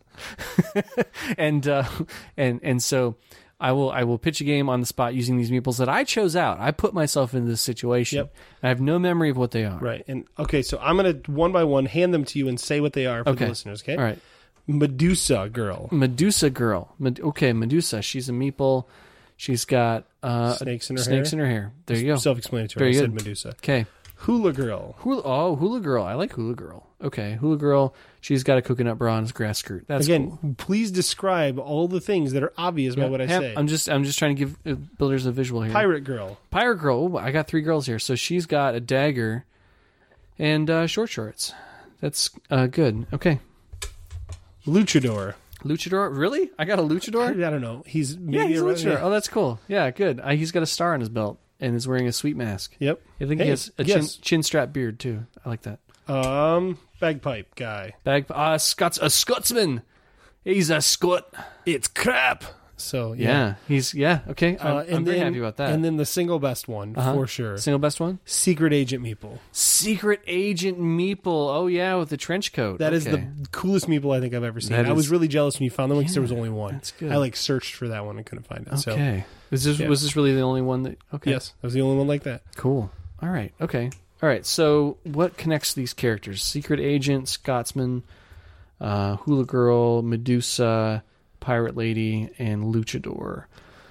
and, uh, and, and so I will, I will pitch a game on the spot using these meeples that I chose out. I put myself in this situation. Yep. I have no memory of what they are. Right. And okay, so I'm going to one by one hand them to you and say what they are for Okay. the listeners, okay? All right. Medusa girl. Medusa girl. Med- okay, Medusa. She's a meeple. She's got uh, Snakes in her snakes hair? in her hair. There you go. Self-explanatory. Very I said good. Medusa. Okay. Hula girl. Hula, oh, hula girl. I like hula girl. Okay, hula girl. She's got a coconut bra and a grass skirt. That's Again, cool. please describe all the things that are obvious by what I Yeah, say. I'm just I'm just trying to give uh, builders a visual here. Pirate girl. Pirate girl. Oh, I got three girls here. So she's got a dagger and uh, short shorts. That's uh, good. Okay. Luchador. Luchador. Really? I got a I luchador? don't know. He's Yeah, maybe he's a a luchador. Oh, that's cool. Yeah, good. Uh, he's got a star on his belt and is wearing a sweet mask. Yep. I think Hey, he has a yes. chin, chin strap beard too. I like that. Um, bagpipe guy. Bag, uh, Scots, a Scotsman. He's a Scot. It's crap. So Yeah, yeah. he's yeah. Okay, I'm, Uh, I'm very then- happy about that. And then the single best one Uh-huh. for sure. Single best one, Secret Agent Meeple. Secret Agent Meeple. Oh yeah, with the trench coat. That is Okay. the coolest Meeple I think I've ever seen. That I was is- really jealous when you found them because there was only one. that's good. I like searched for that one and couldn't find it. So Okay, was this Yeah. was this really the only one that? Okay, yes, that was the only one like that. cool. All right, okay, all right. So what connects these characters? Secret Agent, Scotsman, uh, Hula Girl, Medusa, Pirate Lady, and Luchador.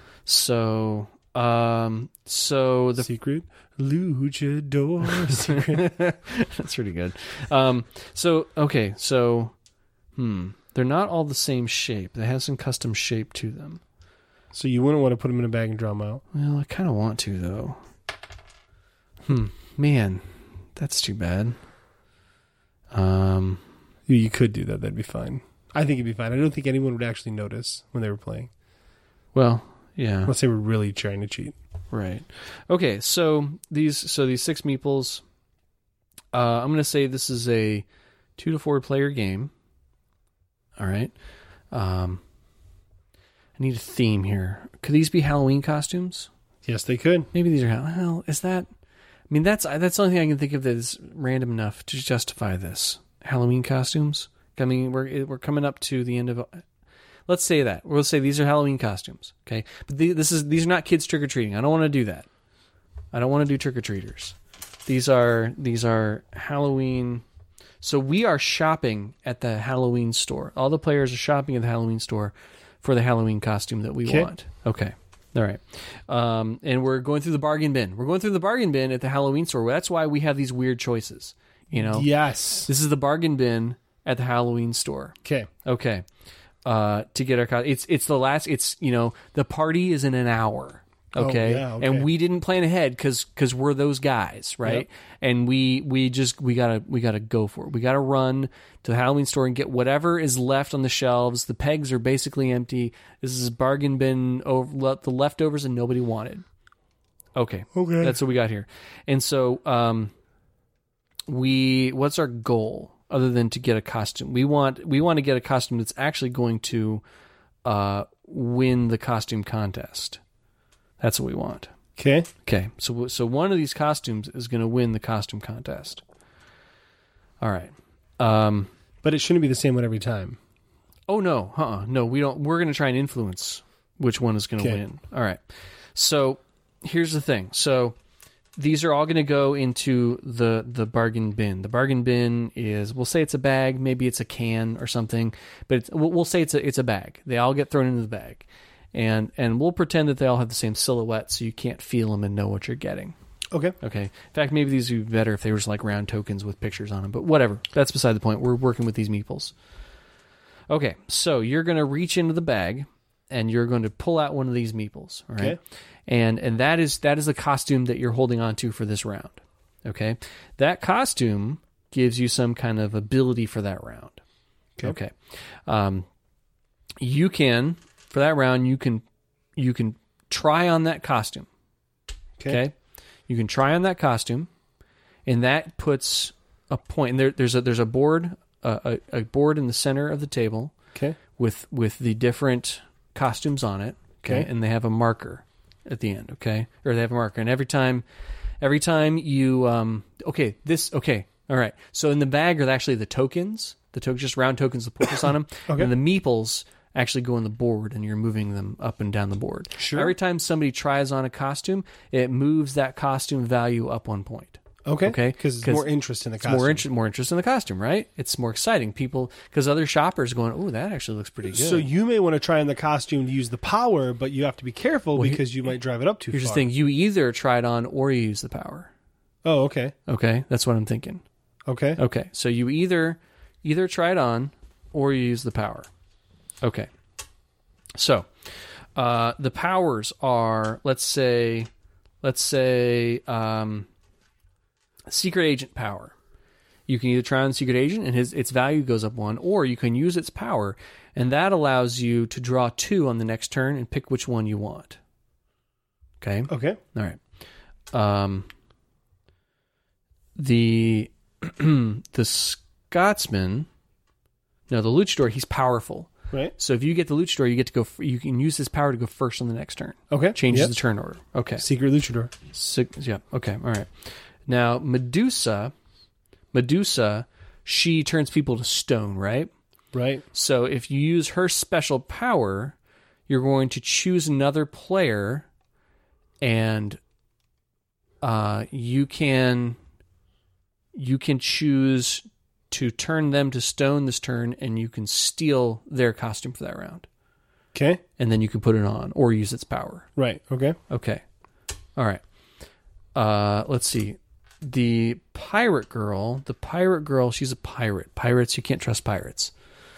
So, um, so the Secret Luchador. Secret. that's pretty good. Um, so okay, so hmm, they're not all the same shape. They have some custom shape to them. So you wouldn't want to put them in a bag and draw them out. Well, I kind of want to though. Hmm, man, that's too bad. Um, You, you could do that. That'd be fine. I think it'd be fine. I don't think anyone would actually notice when they were playing, well, yeah, unless they were really trying to cheat. right. Okay, so these so these six meeples. Uh, I'm gonna say this is a two to four player game. All right. Um, I need a theme here. Could these be Halloween costumes? Yes, they could. Maybe these are Halloween. Well, is that... I mean, that's that's the only thing I can think of that is random enough to justify this. Halloween costumes? I mean, we're we're coming up to the end of... Let's say that. We'll say these are Halloween costumes, okay? But the, this is these are not kids trick-or-treating. I don't want to do that. I don't want to do trick-or-treaters. These are these are Halloween... So we are shopping at the Halloween store. All the players are shopping at the Halloween store for the Halloween costume that we okay. want. Okay. All right. Um, and we're going through the bargain bin. We're going through the bargain bin at the Halloween store. That's why we have these weird choices. You know? Yes. This is the bargain bin at the Halloween store. Okay. Okay. Uh, to get our costume. It's, it's the last, it's, you know, the party is in an hour. Okay? Oh, yeah, okay. And we didn't plan ahead because because we're those guys, right? Yep. And we we just we gotta we gotta go for it. We gotta run to the Halloween store and get whatever is left on the shelves. The pegs are basically empty. This is bargain bin over the leftovers and nobody wanted. Okay, okay, that's what we got here. And so, um, we what's our goal other than to get a costume? We want we want to get a costume that's actually going to uh, win the costume contest. That's what we want. Okay. Okay. So so one of these costumes is going to win the costume contest. All right. Um, but it shouldn't be the same one every time. Oh no. Uh-uh. No, we don't. We're going to try and influence which one is going to okay. win. All right. So here's the thing. So these are all going to go into the the bargain bin. The bargain bin is, we'll say it's a bag, maybe it's a can or something, but it's, we'll, we'll say it's a it's a bag. They all get thrown into the bag. And and we'll pretend that they all have the same silhouette so you can't feel them and know what you're getting. Okay. Okay. In fact, maybe these would be better if they were just like round tokens with pictures on them. But whatever. That's beside the point. We're working with these meeples. Okay. So you're going to reach into the bag and you're going to pull out one of these meeples. All right. Okay. And and that is that is the costume that you're holding on to for this round. Okay. That costume gives you some kind of ability for that round. Okay. Okay. Um, you can... For that round, you can you can try on that costume. Okay. Okay, you can try on that costume, and that puts a point. And there, there's a there's a board uh, a, a board in the center of the table. Okay. With with the different costumes on it. Okay? Okay. And they have a marker at the end. Okay, or they have a marker, and every time every time you um okay this okay all right. So in the bag are actually the tokens. The tokens, just round tokens with portraits on them, okay. and the meeples actually go on the board, and you're moving them up and down the board. Sure. Every time somebody tries on a costume, it moves that costume value up one point. Okay. Okay. Because it's more interest in the costume. More interest, more interest in the costume, right? It's more exciting. People, because other shoppers are going, oh, that actually looks pretty good. So you may want to try on the costume to use the power, but you have to be careful well, because you might drive it up too here's far. Here's the thing: you either try it on or you use the power. Oh, okay. Okay, that's what I'm thinking. Okay. Okay, so you either either try it on or you use the power. Okay. So, uh, the powers are, let's say, let's say, um, secret agent power. You can either try on secret agent and his its value goes up one, or you can use its power, and that allows you to draw two on the next turn and pick which one you want. Okay. Okay. All right. Um, the the Scotsman, no, the luchador, he's powerful. Right. So if you get the luchador, you get to go. You can use his power to go first on the next turn. Okay. Changes yep. the turn order. Okay. Secret luchador. Six, yeah. Okay. All right. Now Medusa, Medusa, she turns people to stone. Right. Right. So if you use her special power, you're going to choose another player, and uh, you can you can choose to turn them to stone this turn, and you can steal their costume for that round. Okay. And then you can put it on or use its power. Right. Okay. Okay. All right. Uh, let's see. The pirate girl, the pirate girl, she's a pirate. Pirates, you can't trust pirates.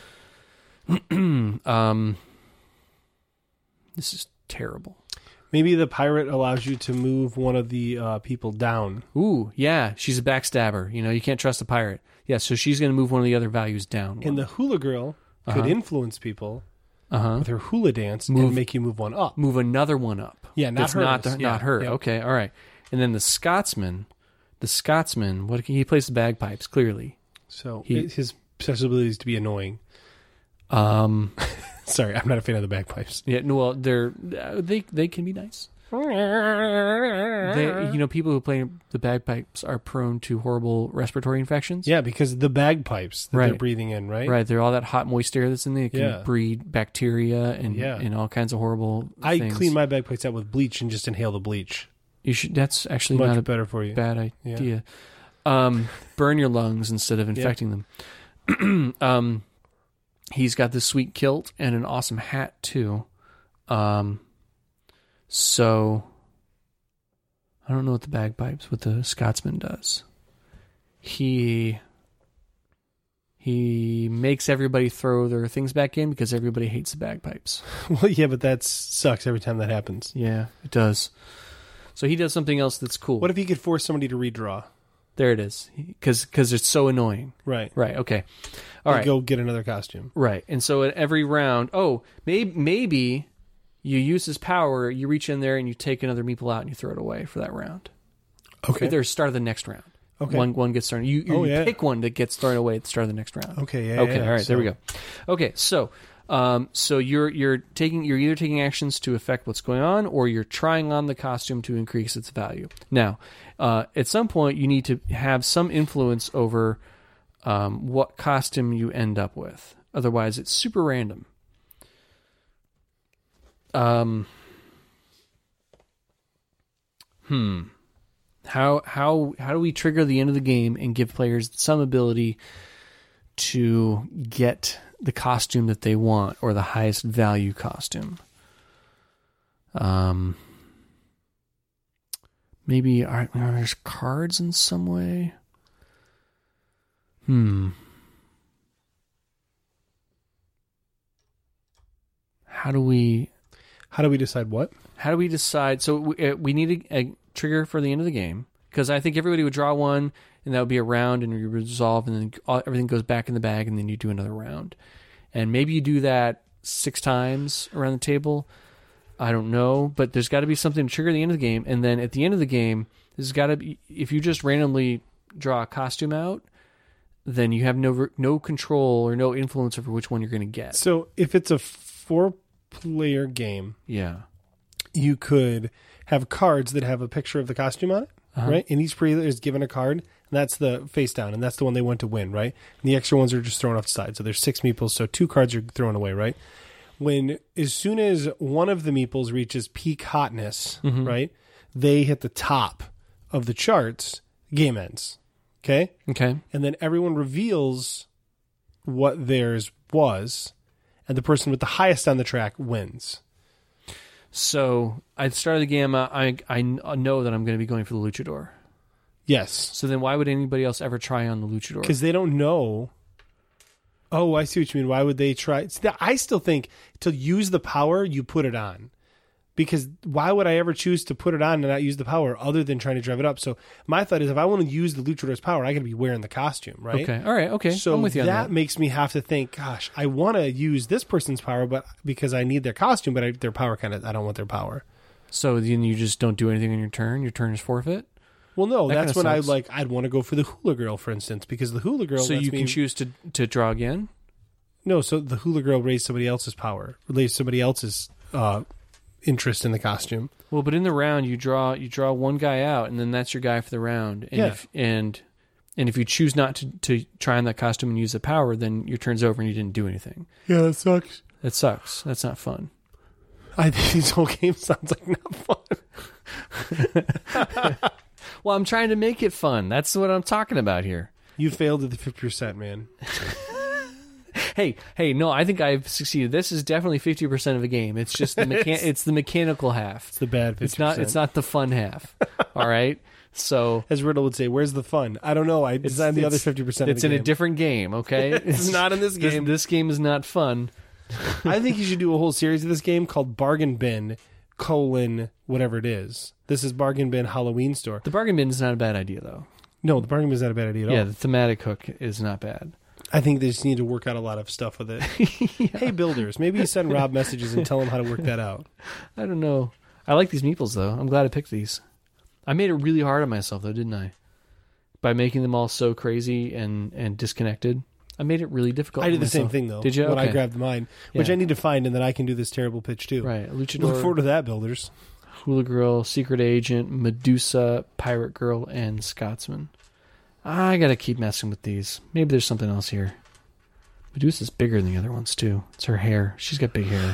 um, this is terrible. Maybe the pirate allows you to move one of the uh, people down. Ooh, yeah. She's a backstabber. You know, you can't trust a pirate. Yeah, so she's going to move one of the other values down. And the hula girl could Uh-huh. influence people uh-huh. with her hula dance Move- and make you move one up. Move another one up. Yeah, not That's hers. not, the, Yeah, not her. yeah. Okay, all right. And then the Scotsman, the Scotsman, what he plays the bagpipes, clearly. So He- it- his special ability is to be annoying. Um, Sorry, I'm not a fan of the bagpipes. Yeah, no, well, they're uh, they they can be nice. They, you know, people who play the bagpipes are prone to horrible respiratory infections. Yeah, because the bagpipes that Right. they're breathing in, right? Right, they're all that hot, moist air that's in there. It can Yeah. breed bacteria and Yeah. and all kinds of horrible I things. clean my bagpipes out with bleach and just inhale the bleach. You should. That's actually Much not a better for you. bad Yeah. idea. Um, burn your lungs instead of infecting them. um, he's got this sweet kilt and an awesome hat too. Um, so I don't know what the bagpipes, what the Scotsman does. He he makes everybody throw their things back in because everybody hates the bagpipes. Well, yeah, but that sucks every time that happens. Yeah, it does. So he does something else that's cool. What if you could force somebody to redraw? There it is, because because it's so annoying. Right. Right. Okay. All And right. Go get another costume. Right. And so at every round, oh, maybe maybe you use his power. You reach in there and you take another meeple out and you throw it away for that round. Okay. At the start of the next round. Okay. One one gets thrown. You, you Oh, yeah. pick one that gets thrown away at the start of the next round. Okay. Yeah. Okay. yeah, All right. so- There we go. Okay. So. Um, so you're you're taking you're either taking actions to affect what's going on, or you're trying on the costume to increase its value. Now, uh, at some point, you need to have some influence over um, what costume you end up with. Otherwise, it's super random. Um. Hmm. How how how do we trigger the end of the game and give players some ability to get the costume that they want, or the highest value costume? Um, maybe are, are there cards in some way? Hmm. How do we? How do we decide what? How do we decide? So we, uh, we need a, a trigger for the end of the game, because I think everybody would draw one, and that would be a round, and you resolve, and then all, everything goes back in the bag, and then you do another round. And maybe you do that six times around the table. I don't know, but there's got to be something to trigger the end of the game. And then at the end of the game, there's got to be, if you just randomly draw a costume out, then you have no no control or no influence over which one you're going to get. So if it's a four-player game, Yeah. you could have cards that have a picture of the costume on it, Uh-huh. right? And each player is given a card, and that's the face down, and that's the one they want to win, right? And the extra ones are just thrown off the side. So there's six meeples, so two cards are thrown away, right? When as soon as one of the meeples reaches peak hotness, Mm-hmm. right, they hit the top of the charts, game ends. Okay? Okay. And then everyone reveals what theirs was, and the person with the highest on the track wins. So at the start of the game, I I know that I'm going to be going for the luchador. Yes. So then why would anybody else ever try on the luchador? Because they don't know. Oh, I see what you mean. Why would they try? See, I still think to use the power, you put it on. Because why would I ever choose to put it on and not use the power other than trying to drive it up? So my thought is if I want to use the luchador's power, I got to be wearing the costume, right? Okay. All right. Okay. So I'm with you on that, that. makes me have to think, gosh, I want to use this person's power, but because I need their costume, but I, their power kind of, I don't want their power. So then you just don't do anything on your turn. Your turn is forfeit. Well, no, That that's kinda when I sucks. like. I'd want to go for the hula girl, for instance, because the hula girl. So lets you me, can choose to to draw again. No, so the hula girl raised somebody else's power, raised somebody else's uh, interest in the costume. Well, but in the round, you draw you draw one guy out, and then that's your guy for the round. And Yeah. if, and and if you choose not to, to try on that costume and use the power, then your turn's over and you didn't do anything. Yeah, that sucks. That sucks. That's not fun. I think this whole game sounds like not fun. Well, I'm trying to make it fun. That's what I'm talking about here. You failed at the fifty percent, man. Hey, hey, no, I think I've succeeded. This is definitely fifty percent of the game. It's just the mechan- it's the mechanical half. It's the bad fifty percent. It's not it's not the fun half. All right? So As Riddle would say, where's the fun? I don't know. I designed the it's- other fifty percent of It's the in game. a different game, okay? It's not in this This, game. this game is not fun. I think you should do a whole series of this game called Bargain Bin, colon, whatever it is. This is Bargain Bin Halloween Store. The bargain bin is not a bad idea, though. No, the Bargain Bin is not a bad idea at Yeah, all. the thematic hook is not bad. I think they just need to work out a lot of stuff with it. Hey, builders, maybe you send Rob messages and tell him how to work that out. I don't know. I like these meeples, though. I'm glad I picked these. I made it really hard on myself, though, didn't I? By making them all so crazy and, and disconnected. I made it really difficult. I for did the same myself. thing, though. Did you? When Okay. I grabbed mine, which Yeah. I need to find, and then I can do this terrible pitch, too. Right. Luchador, Look forward to that, builders. Hula Girl, Secret Agent, Medusa, Pirate Girl, and Scotsman. I gotta keep messing with these. Maybe there's something else here. Medusa's bigger than the other ones, too. It's her hair. She's got big hair.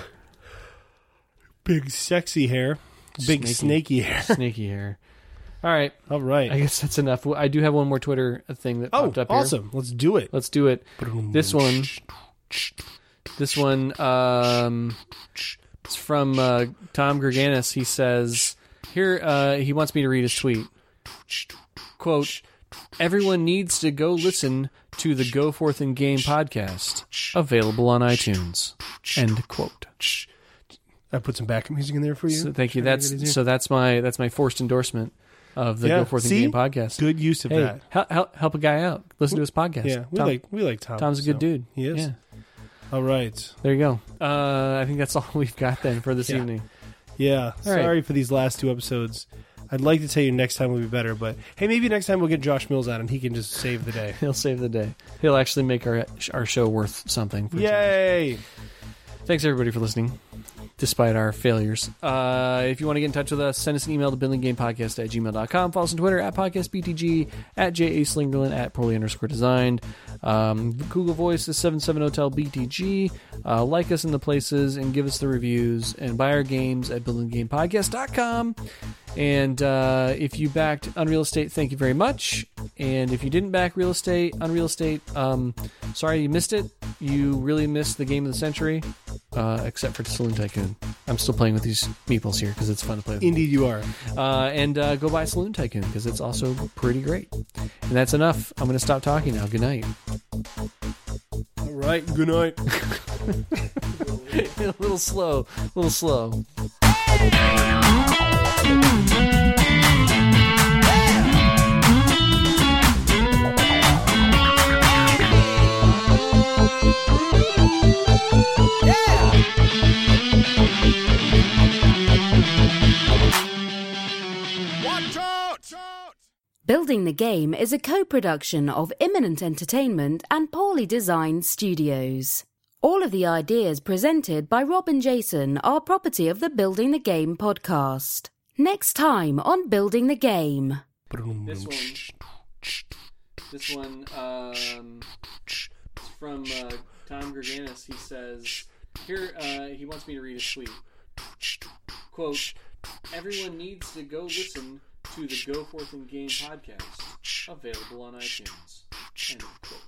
Big, sexy hair. Big, Snaky. snaky hair. Snaky hair. All right. All right. I guess that's enough. I do have one more Twitter thing that oh, popped up here. awesome. Let's do it. Let's do it. This one. This one. Um, it's from uh, Tom Gerganis. He says, here, uh, he wants me to read his tweet. Quote, everyone needs to go listen to the Go Forth and Game podcast, available on iTunes. End quote. I put some backup music in there for you. So thank you. Try to make it That's easier. so that's my that's my forced endorsement of the Yeah, Go Forth see? and Game podcast. Good use of Hey, that. help, help help a guy out. Listen to his podcast. Yeah, we Tom- like we like Tom. Tom's a good so dude. He is. Yeah. All right. There you go. Uh, I think that's all we've got then for this Yeah. evening. Yeah. All right. Sorry for these last two episodes. I'd like to tell you next time will be better, but hey, maybe next time we'll get Josh Mills on and he can just save the day. He'll save the day. He'll actually make our our show worth something. For Yay! Thanks, everybody, for listening, despite our failures. Uh, if you want to get in touch with us, send us an email to buildinggamepodcast at gmail dot com. Follow us on Twitter, at podcastbtg, at J A Slingerland, at poorly underscore designed. Um, Google Voice is seven seven zero T E L B T G. Uh, like us in the places and give us the reviews. And buy our games at building game podcast dot com. And uh, if you backed Unreal Estate, thank you very much. And if you didn't back Real Estate, Unreal Estate, um, sorry you missed it. You really missed the game of the century, uh, except for Saloon Tycoon. I'm still playing with these meeples here because it's fun to play with. Indeed, you are. Uh, and uh, go buy Saloon Tycoon because it's also pretty great. And that's enough. I'm going to stop talking now. Good night. All right. Good night. A little slow. A little slow. Building the Game is a co-production of Imminent Entertainment and Poorly Designed Studios. All of the ideas presented by Rob and Jason are property of the Building the Game podcast. Next time on Building the Game. This one. This one. Um, it's from uh, Tom Gerganis. He says, here, uh, he wants me to read his tweet. Quote, everyone needs to go listen to the Go Forth and Game podcast, available on iTunes. End quote.